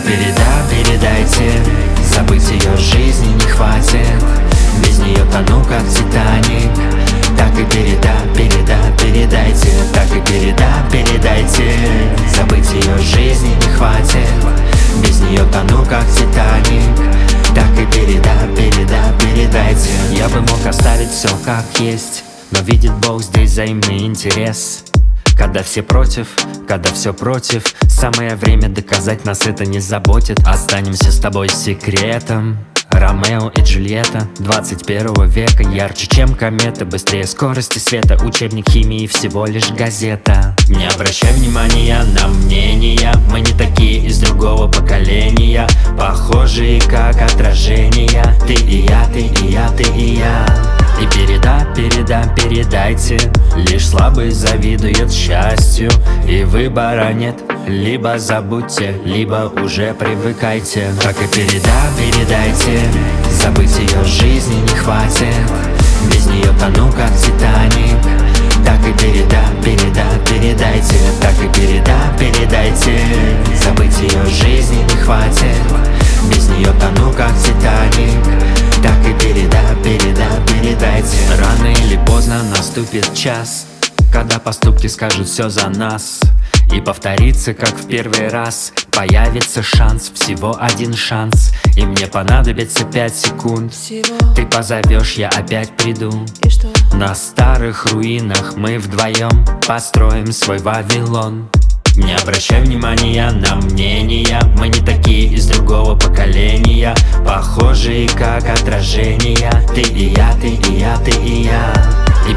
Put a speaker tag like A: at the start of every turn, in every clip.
A: передайте. Забыть ее жизни не хватит. Без нее тону, как Титаник. Так и передайте. Так и передайте. Забыть ее жизни не хватит. Без нее тону, как Титаник. Так и передайте. Я бы мог оставить все как есть, но видит Бог здесь взаимный интерес. Когда все против, когда все против, самое время доказать, нас это не заботит. Останемся с тобой секретом. Ромео и Джульетта 21 века, ярче, чем комета, быстрее скорости света. Учебник химии всего лишь газета. Не обращай внимания на мнения, мы не такие, из другого поколения, похожие как отражения. Ты и я, ты и я, ты и я. И передайте. Лишь слабый завидует счастью, и выбора нет. Либо забудьте, либо уже привыкайте. Так и передайте. Забыть ее жизни не хватит. Без нее тону, как Титаник. Так и передайте. Так и передайте. Забыть ее жизни не хватит. Без нее тону, как Титаник. Так и передайте. Рано или поздно наступит час, когда поступки скажут все за нас. И повторится, как в первый раз. Появится шанс, всего один шанс. И мне понадобится 5 секунд всего. Ты позовешь, я опять приду.
B: И что?
A: На старых руинах мы вдвоем построим свой Вавилон. Не обращай внимания на мнения, мы не такие, из другого поколения, похожие как отражения. Ты и я, ты и я, ты и я. И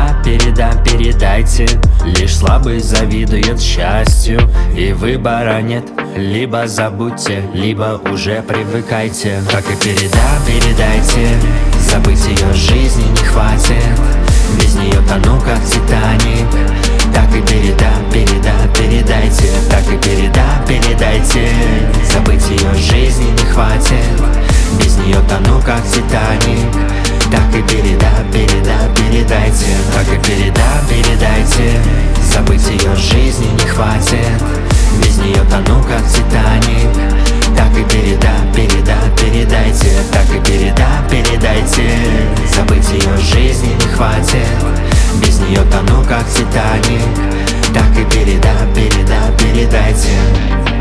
A: передайте. Лишь слабый завидует счастью, и выбора нет. Либо забудьте, либо уже привыкайте. Так и передайте. Забыть ее жизни не хватит. Без нее тону, как Титаник. Так и передайте. Так и передайте. Забыть ее жизни не хватит. Без нее тону, как Титаник. Так и передайте. Так и передайте. Забыть ее жизни не хватит. Без нее тону, как Титаник. Так и передайте. Так и передайте. Забыть ее жизни не хватит. Без нее тону, как Титаник. Так и передайте.